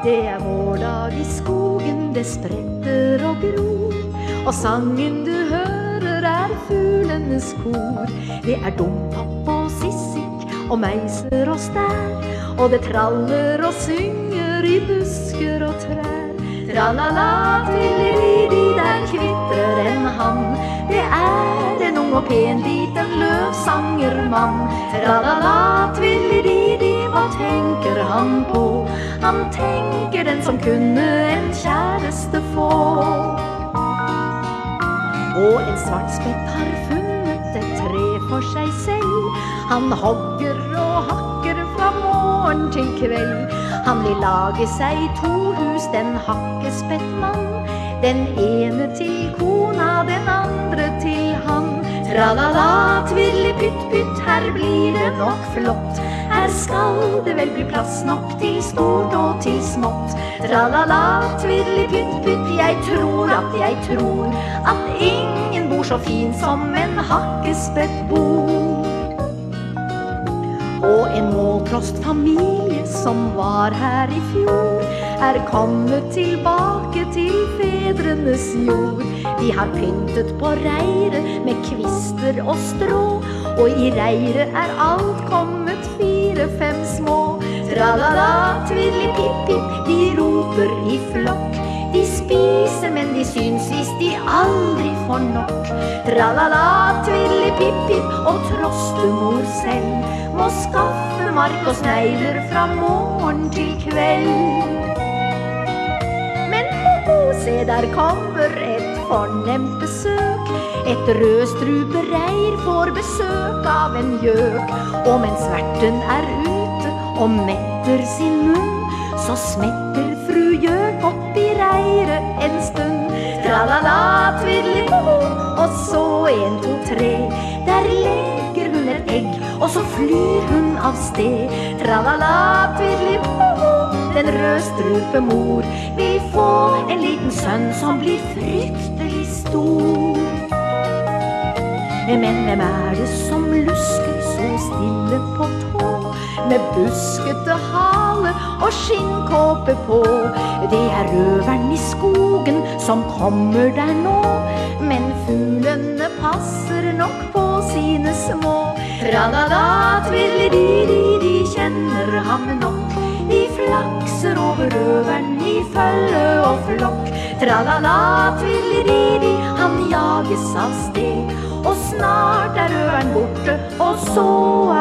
Det vårdag I skogen, det spretter og gror, og sangen du hører fuglenes kor. Det Dompapp og Sissik og Meiser og Stær, og det traller og synger I busker og trær. Tralala, tvilliridi, der kvitrer en hann. Det en ung og pen liten løvsangermann. Tralala, tvilliridi, hva tenker han på? Han tenker den som kunne en kjæreste få. Og en svartspett har funnet et tre for seg selv. Han hogger og hakker fra morgen til kveld. Han vil lage seg 2 hus, den hakkespettmann. Den ene til kona, den andre til han. Tralala, tvillipytt-pytt, her blir det nok flott. Her skal det vel bli plass nok til stort og til smått. Tralala, tvillipytt-pytt, jeg tror at ingen bor så fin som en hakkespett bor. Og en måltrostfamilie som var her I fjor kommet tilbake til fedrenes jord. De har pyntet på reiret med kvister og strå, og I reiret alt kommet 4-5 små. Tralala, tvillipip-pip, de roper I flokk. De spiser, men de syns hvis de aldri får nok. Tralala, tvillipip-pip, og trostemor selv må skaffe mark og snegler fra morgen til kveld. Men se, der kommer et fornemt besøk. Et rødstrupereir får besøk av en gjøk. Og mens verten ute og metter sin munn, så smetter fru gjøk opp I reiret en stund. Tralala, tvillipop, og så 1, 2, 3. Der legger hun et egg, og så flyr hun av sted. Tralala, tvillipop, den rødstrupemor vil få en liten sønn som blir fryktelig stor. Men hvem det som lusker så stille på tå, med buskete hale og skinnkåpe på? Det røveren I skogen som kommer der nå, men fuglene passer nok på sine små. Tralala, tvillididi, de kjenner ham nok. De flakser over røveren I følge og flokk. Tralala, tvillididi, han jages av sted, og snart røveren borte, og så